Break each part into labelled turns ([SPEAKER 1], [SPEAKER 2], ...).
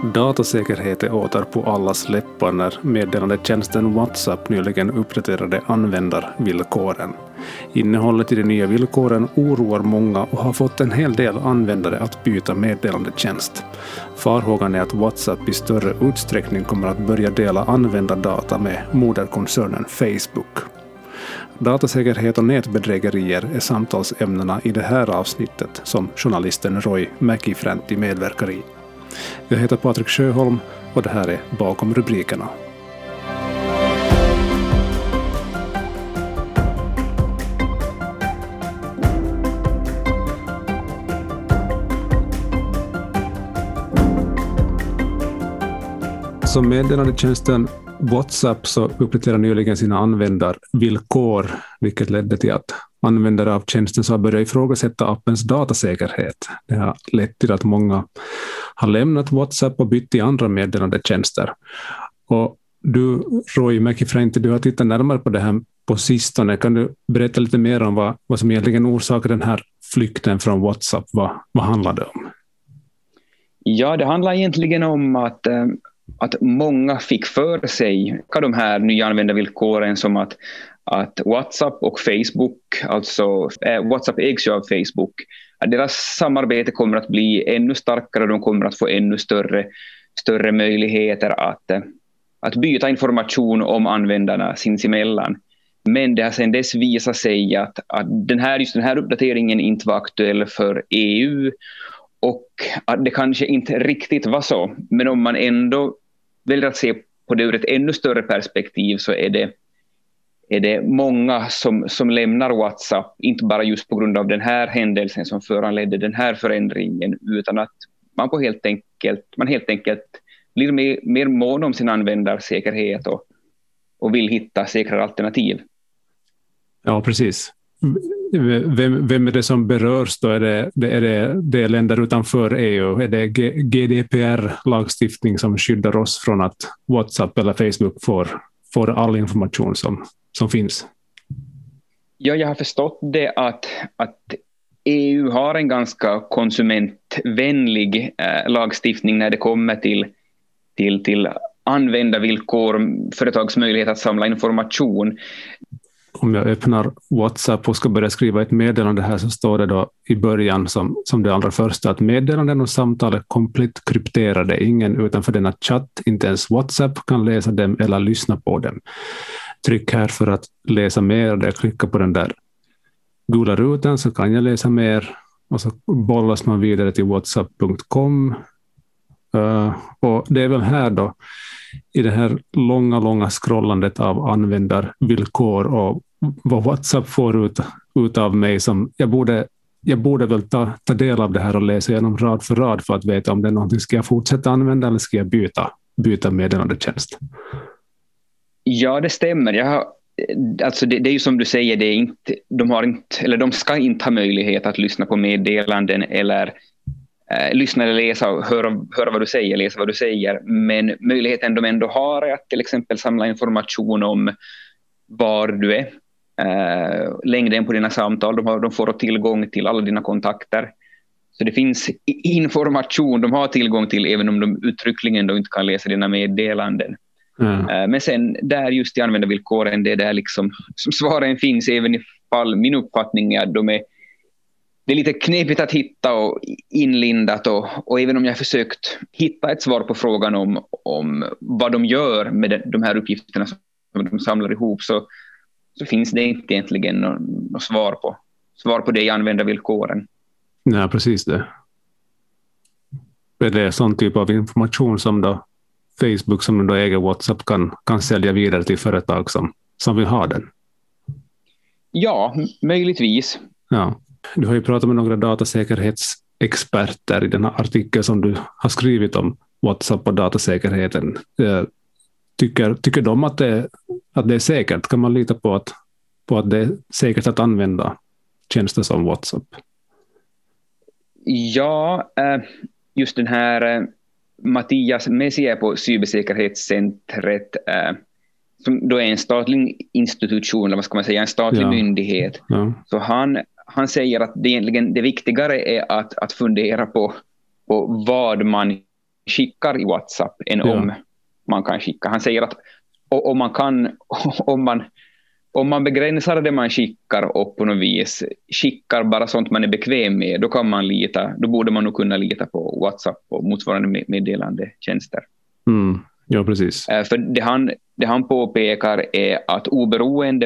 [SPEAKER 1] Datasäkerhet är åter på allas läppar när meddelandetjänsten WhatsApp nyligen uppdaterade användarvillkoren. Innehållet i de nya villkoren oroar många och har fått en hel del användare att byta meddelandetjänst. Farhågan är att WhatsApp i större utsträckning kommer att börja dela användardata med moderkoncernen Facebook. Datasäkerhet och nätbedrägerier är samtalsämnena i det här avsnittet som journalisten Roy Mäkifränti medverkar i. Jag heter Patrik Sjöholm och det här är Bakom rubrikerna. Som meddelandetjänsten WhatsApp så uppdaterar nyligen sina användarvillkor, vilket ledde till att användare av tjänsten så har börjat ifrågasätta appens datasäkerhet. Det har lett till att många har lämnat WhatsApp och bytt till andra meddelandetjänster. Och du, Roy Mäkifränti, du har tittat närmare på det här på sistone. Kan du berätta lite mer om vad som egentligen orsakar den här flykten från WhatsApp? Vad handlar det om?
[SPEAKER 2] Ja, det handlar egentligen om att många fick för sig de här nya användarvillkoren som att WhatsApp och Facebook, alltså WhatsApp ägs ju av Facebook, att deras samarbete kommer att bli ännu starkare och de kommer att få ännu större möjligheter att byta information om användarna sinsemellan. Men det har sedan dess visat sig att den här uppdateringen inte var aktuell för EU och att det kanske inte riktigt var så. Men om man ändå väljer att se på det ur ett ännu större perspektiv så är det många som lämnar WhatsApp, inte bara just på grund av den här händelsen som föranledde den här förändringen, utan att man helt enkelt blir mer mån om sin användarsäkerhet och vill hitta säkrare alternativ. Ja, precis.
[SPEAKER 1] Vem är det som berörs då? Är det länder utanför EU? Är det GDPR-lagstiftning som skyddar oss från att WhatsApp eller Facebook får all information som finns?
[SPEAKER 2] Ja, jag har förstått det att EU har en ganska konsumentvänlig lagstiftning när det kommer till användarvillkor, företags möjlighet att samla information.
[SPEAKER 1] Om jag öppnar WhatsApp och ska börja skriva ett meddelande här så står det då i början som det allra första att meddelanden och samtal är komplett krypterade. Ingen utanför denna chatt, inte ens WhatsApp, kan läsa dem eller lyssna på dem. Tryck här för att läsa mer. Där jag klickar på den där gula rutan så kan jag läsa mer och så bollas man vidare till whatsapp.com. Och det är väl här då i det här långa scrollandet av användarvillkor och vad WhatsApp får ut av mig som jag borde väl ta del av det här och läsa igenom rad för rad för att veta om det är någonting. Ska jag fortsätta använda eller ska jag byta meddelandetjänst? Ja, det stämmer. Alltså det är ju som du säger, det är inte, de ska inte ha möjlighet att lyssna på meddelanden eller lyssna eller läsa och höra vad du säger, läsa vad du säger. Men möjligheten de ändå har är att till exempel samla information om var du är, längden på dina samtal. De får tillgång till alla dina kontakter. Så det finns information de har tillgång till även om de uttryckligen då inte kan läsa dina meddelanden. Men sen där just i användarvillkoren, det är där liksom som svaren finns, även ifall min uppfattning är att det är lite knepigt att hitta och inlindat och även om jag har försökt hitta ett svar på frågan om vad de gör med de här uppgifterna som de samlar ihop så finns det inte egentligen något svar på det i användarvillkoren. Nej, precis det. Är det sån typ av information som då Facebook som då äger WhatsApp kan sälja vidare till företag som vill ha den?
[SPEAKER 2] Ja, möjligtvis.
[SPEAKER 1] Ja. Du har ju pratat med några datasäkerhetsexperter i den här artikeln som du har skrivit om WhatsApp och datasäkerheten. Tycker de att det är säkert? Kan man lita på att det är säkert att använda tjänster som WhatsApp?
[SPEAKER 2] Ja, just den här Mattias Messier på Cybersäkerhetscentret som då är en statlig institution, eller vad ska man säga, en statlig myndighet. Ja. Så han säger att det viktigare är att fundera på vad man skickar i WhatsApp än om man kan skicka. Han säger att om man begränsar det man skickar och på något vis skickar bara sånt man är bekväm med, då borde man nog kunna lita på WhatsApp och motsvarande meddelandetjänster.
[SPEAKER 1] Ja, precis.
[SPEAKER 2] För det han påpekar är att oberoende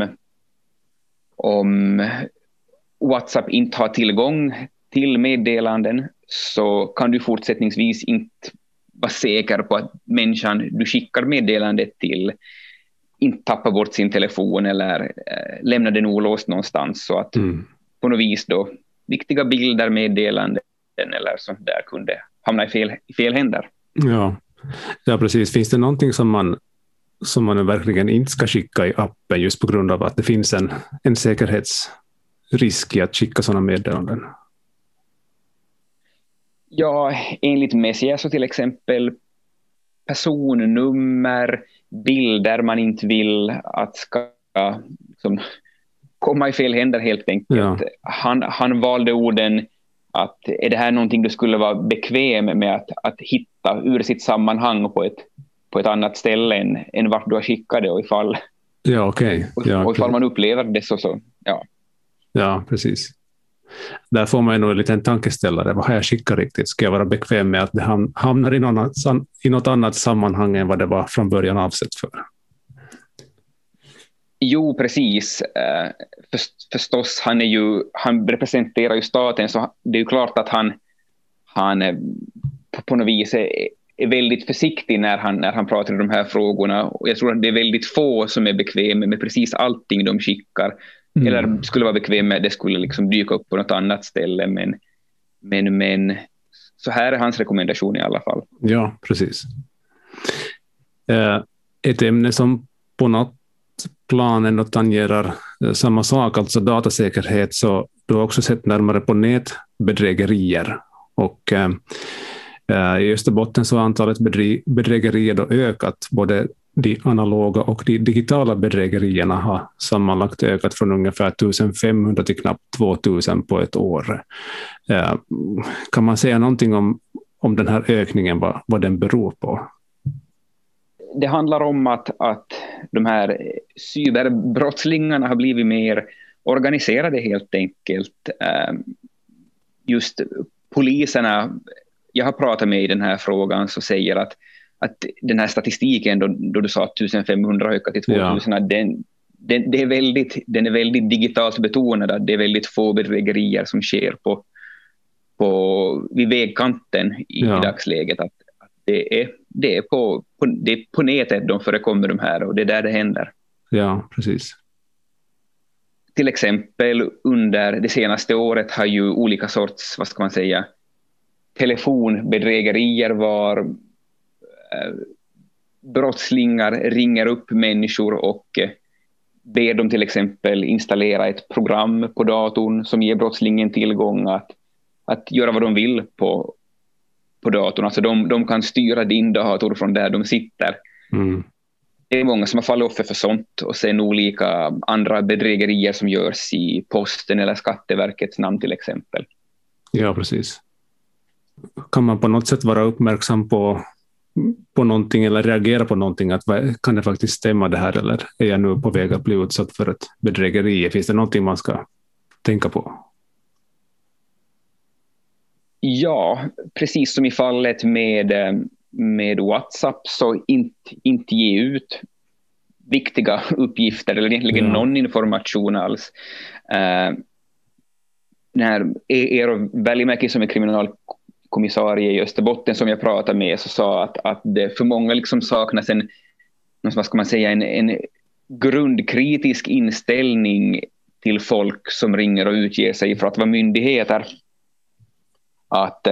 [SPEAKER 2] om WhatsApp inte har tillgång till meddelanden, så kan du fortsättningsvis inte vara säker på att människan du skickar meddelandet till inte tappar bort sin telefon eller lämnar den olåst någonstans, så att på något vis då viktiga bilder, meddelanden eller sånt där kunde hamna i fel händer.
[SPEAKER 1] Ja, precis. Finns det någonting som man verkligen inte ska skicka i appen just på grund av att det finns en säkerhetsrisk i att skicka sådana meddelanden? Ja,
[SPEAKER 2] enligt Messier så till exempel personnummer, bilder man inte vill att ska komma i fel händer helt enkelt. Ja. Han valde orden att är det här någonting du skulle vara bekväm med att hitta ur sitt sammanhang på ett annat ställe än vart du har skickat det, och ifall, och ifall man upplever det så.
[SPEAKER 1] Ja, precis. Där får man nog en liten tankeställare. Vad har jag skickat riktigt? Ska jag vara bekväm med att det hamnar i något annat sammanhang än vad det var från början avsett för?
[SPEAKER 2] Jo, precis. Förstås, han representerar ju staten, så det är ju klart att han på något vis är väldigt försiktig när han pratar om de här frågorna. Och jag tror att det är väldigt få som är bekväma med precis allting de skickar. Eller skulle vara bekväm med det skulle liksom dyka upp på något annat ställe. Men så här är hans rekommendation i alla fall.
[SPEAKER 1] Ja, precis. Ett ämne som på något plan ändå tangerar samma sak, alltså datasäkerhet, så du har också sett närmare på nätbedrägerier. Och i Österbotten så har antalet bedrägerier då ökat. Både de analoga och de digitala bedrägerierna har sammanlagt ökat från ungefär 1500 till knappt 2000 på ett år. Kan man säga någonting om den här ökningen, vad den beror på?
[SPEAKER 2] Det handlar om att de här cyberbrottslingarna har blivit mer organiserade helt enkelt. Just poliserna jag har pratat med i den här frågan så säger att den här statistiken då du sa att 1500 har ökat till 2000, den är väldigt digitalt betonad. Det är väldigt få bedrägerier som sker vid vägkanten i dagsläget. Att det är på nätet de förekommer de här, och det är där det händer.
[SPEAKER 1] Ja, precis.
[SPEAKER 2] Till exempel under det senaste året har ju olika sorts, vad ska man säga, telefonbedrägerier var brottslingar ringer upp människor och ber dem till exempel installera ett program på datorn som ger brottslingen tillgång att göra vad de vill på datorn. Alltså de kan styra din dator från där de sitter. Det är många som har fallit offer för sånt, och sen olika andra bedrägerier som görs i posten eller Skatteverkets namn till exempel.
[SPEAKER 1] Ja, precis. Kan man på något sätt vara uppmärksam på någonting eller reagera på någonting, att kan det faktiskt stämma det här, eller är jag nu på väg att bli utsatt för ett bedrägeri? Finns det någonting man ska tänka på?
[SPEAKER 2] Ja, precis som i fallet med WhatsApp, så inte ge ut viktiga uppgifter eller egentligen någon information alls. När Eero Välimäki som är kriminalkommissarie i Österbotten som jag pratade med, så sa att det för många liksom saknas en grundkritisk inställning till folk som ringer och utger sig för att vara myndigheter. Att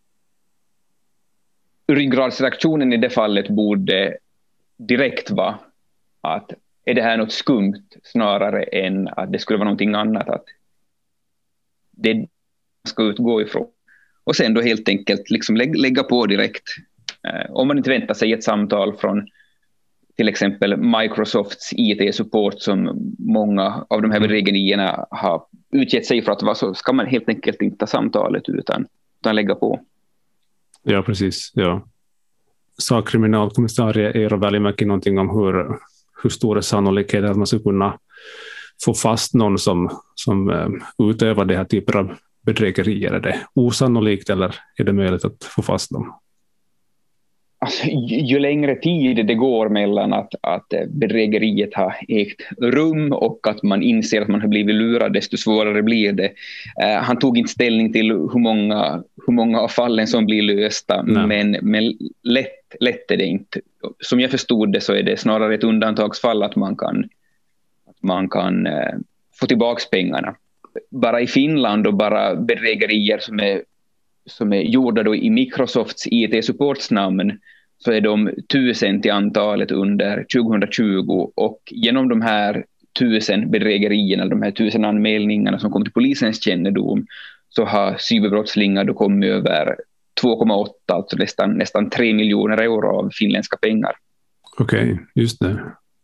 [SPEAKER 2] ryggradsreaktionen i det fallet borde direkt vara att är det här något skumt, snarare än att det skulle vara någonting annat, att det ska utgå ifrån. Och sen då helt enkelt liksom lägga på direkt. Om man inte väntar sig ett samtal från till exempel Microsofts IT-support som många av de här bedrägerierna har utgett sig för att vara, så ska man helt enkelt inte ta samtalet utan lägga på.
[SPEAKER 1] Ja, precis. Ja. Sa kriminalkommissarie Eero Välimäki någonting om hur stor är sannolikheten att man ska kunna få fast någon som utövar det här typer av bedrägerier? Är det osannolikt eller är det möjligt att få fast dem?
[SPEAKER 2] Alltså, ju längre tid det går mellan att bedrägeriet har ägt rum och att man inser att man har blivit lurad, desto svårare blir det. Han tog inte ställning till hur många av fallen som blir lösta, men lätt är det inte. Som jag förstod det så är det snarare ett undantagsfall att man kan få tillbaka pengarna. Bara i Finland och bara bedrägerier som är gjorda då i Microsofts IT-supportsnamn, så är de 1000 till antalet under 2020, och genom de här 1000 bedrägerierna, de här 1000 anmälningarna som kom till polisens kännedom, så har cyberbrottslingar då kommit över 2,8, alltså nästan 3 miljoner euro av finländska pengar.
[SPEAKER 1] Okej, just det.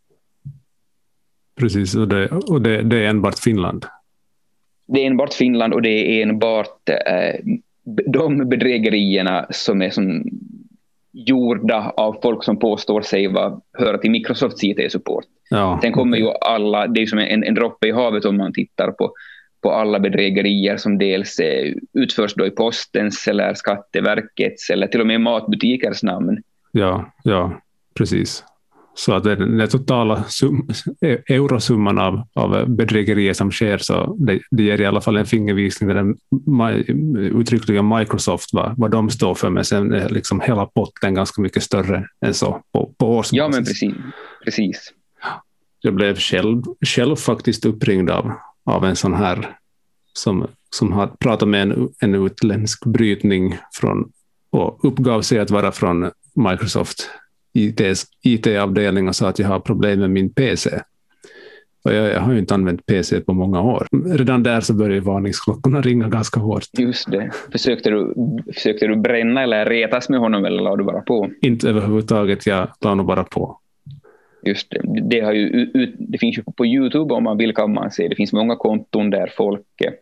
[SPEAKER 1] Precis, och det är enbart Finland.
[SPEAKER 2] Det är enbart Finland, och det är enbart de bedrägerierna som är gjorda av folk som påstår sig höra till Microsofts IT-support. Ja, sen kommer ju alla, det är som en droppe i havet om man tittar på alla bedrägerier som dels utförs då i postens eller Skatteverkets eller till och med matbutikers namn.
[SPEAKER 1] Ja, precis. Så att den totala eurosumman av bedrägerier som sker, så det ger i alla fall en fingervisning där den uttryckligen Microsoft vad de står för, men sen är liksom hela potten ganska mycket större än så på årsbasis. Ja, men
[SPEAKER 2] precis.
[SPEAKER 1] Jag blev själv faktiskt uppringd av en sån här som har pratat med en utländsk brytning och uppgav sig att vara från Microsoft IT-avdelning och sa att jag har problem med min PC. Och jag har ju inte använt PC på många år. Redan där så började varningsklockorna ringa ganska hårt.
[SPEAKER 2] Just det. Försökte du bränna eller retas med honom, eller la du bara på?
[SPEAKER 1] Inte överhuvudtaget, jag la nog bara på.
[SPEAKER 2] Just det. Det finns ju på YouTube, om man vill kan man se. Det finns många konton där folk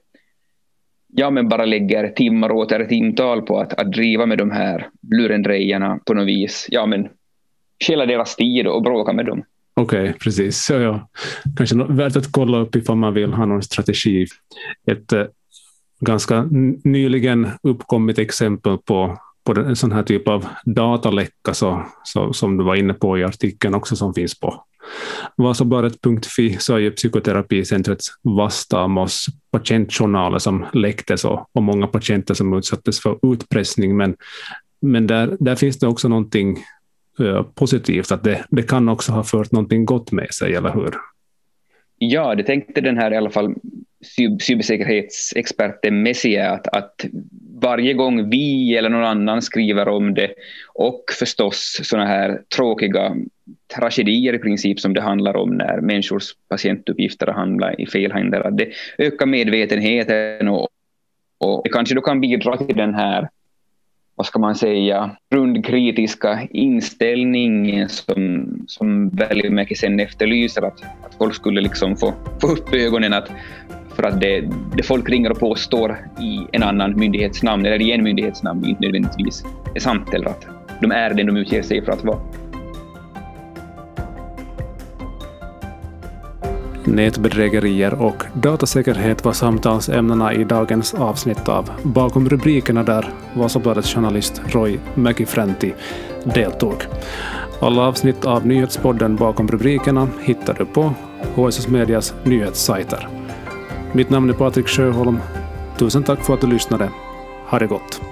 [SPEAKER 2] bara lägger timmar och åter timtal på att driva med de här lurendrejarna på något vis. Skälla deras tid och bråka med dem.
[SPEAKER 1] Okej, precis. Så ja, kanske värt att kolla upp ifall man vill ha någon strategi. Ett ganska nyligen uppkommit exempel på en sån här typ av dataläcka som du var inne på i artikeln också, som finns på Vasobladet.fi, så är ju psykoterapicentrets Vastamos patientjournaler som läcktes och många patienter som utsattes för utpressning, men där finns det också någonting positivt, att det kan också ha fört någonting gott med sig, eller hur?
[SPEAKER 2] Ja, det tänkte den här i alla fall cybersäkerhetsexperten Messier att varje gång vi eller någon annan skriver om det, och förstås såna här tråkiga tragedier i princip som det handlar om när människors patientuppgifter hamnar i fel händer, att det ökar medvetenheten och det kanske då kan bidra till den här, vad ska man säga, grundkritiska inställningen som Välimäki sen efterlyser, att folk skulle liksom få upp ögonen för att det folk ringer och påstår i en annan myndighetsnamn eller i en myndighetsnamn inte nödvändigtvis är sant, eller att de är den de utger sig för att vara.
[SPEAKER 1] Nätbedrägerier och datasäkerhet var samtalsämnena i dagens avsnitt av Bakom rubrikerna, där Vasabladets journalist Roy Mäki-Fränti deltog. Alla avsnitt av nyhetspodden Bakom rubrikerna hittar du på HSS Medias nyhetssajter. Mitt namn är Patrik Sjöholm. Tusen tack för att du lyssnade. Ha det gott!